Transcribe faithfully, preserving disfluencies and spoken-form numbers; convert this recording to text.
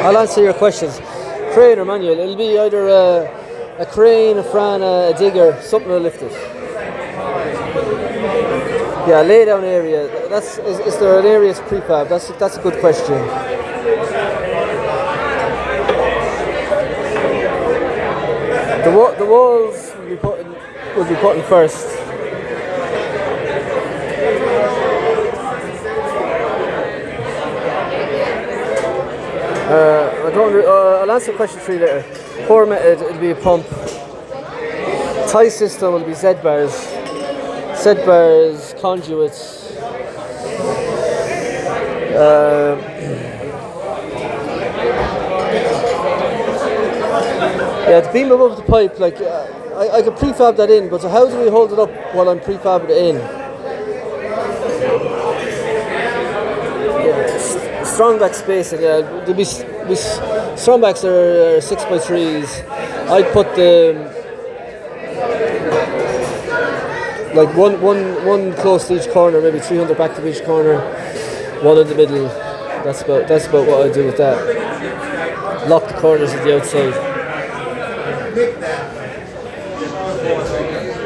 I'll answer your questions. Crane or manual? It'll be either a, a crane, a frana, a digger, something to lift it. Yeah, lay down area. That's is, is there an area that's prefab? That's that's a good question. The wa- the walls will be put in, will be put in first. Uh, I don't. Re- uh, I'll answer question three later. Core method, it'll be a pump. Tie system will be Z bars. Z bars, conduits. Uh, yeah, the beam above the pipe, like uh, I, I could prefab that in, but so how do we hold it up while I'm prefabbing it in? Yeah, strong back spacing. Yeah, there'll be, be strong backs are, are six by threes. I'd put the like one, one, one close to each corner, maybe three hundred back to each corner, one in the middle. That's about that's about what I do with that. Lock the corners at the outside.